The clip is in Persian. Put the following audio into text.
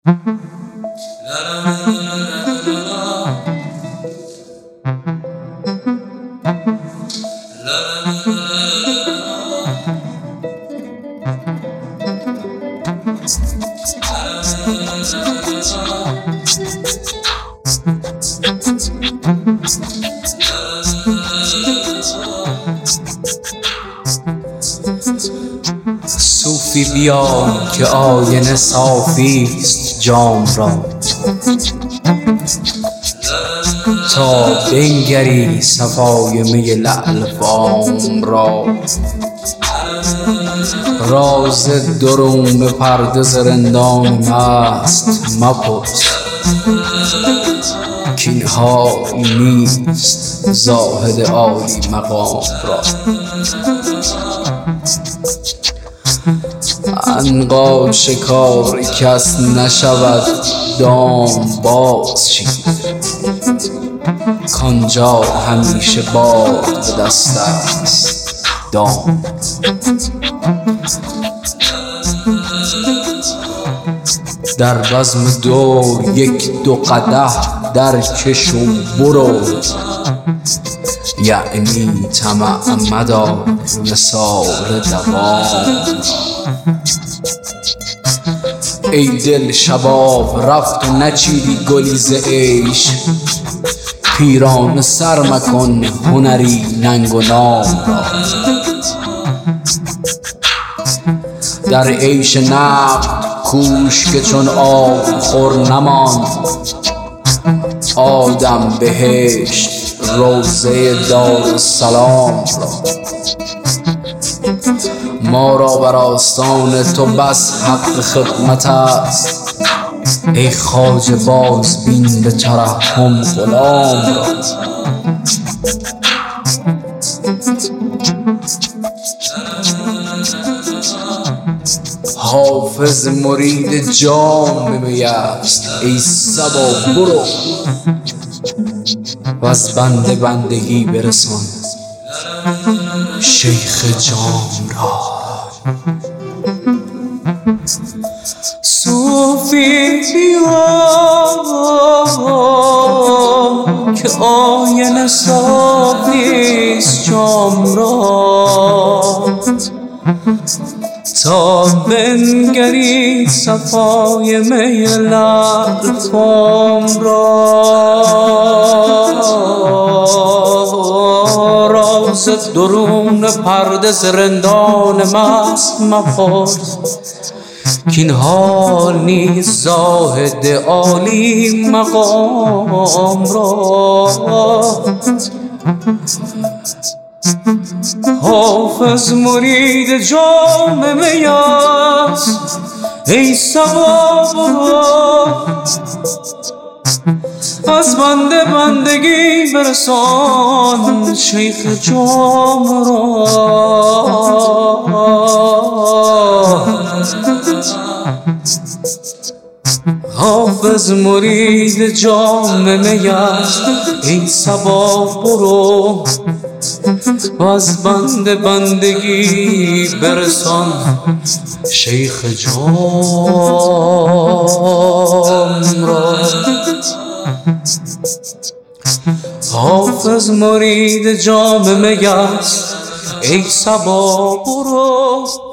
صوفی بیا که آینه صافیست جام را، تا بنگری صفای می لعل فام را. راز درون پرده ز رندان مست مپرس، کاینها نیست زاهد عالی مقام را. عنقا شکار کس نشود دام باز چید، کانجا همیشه باد به دست است دام. در بزم دور یک دو قدح در کش و برو، یعنی طمع مدار نثار دوام. ای دل شباب رفت و نچیدی گلی ز عیش، پیرانه سر مکن هنری ننگ و نام را. در عیش نقد کوش که چون آب خور نماند، آدم بهشت روضه دارالسلام را. ما را بر آستان تو بس حق خدمت است، ای خواجه باز بین به ترحم غلام را. حافظ مرید جام می است، ای صبا برو و از بنده بندگی برسان شیخ جام را. صوفی بیا که آینه صافیست جام را، تا بنگری صفای می لعل فام را. راز درون پرده ز رندان مست مپرس، کاینها نیست زاهد عالی مقام را. حافظ مرید جام می است، ای صبا برو از بنده بندگی برسان شیخ جام را. حافظ مرید جام می است، ای صبا برو و از بنده بندگی برسان شیخ جام را. حافظ مرید جام می است، ای صبا برو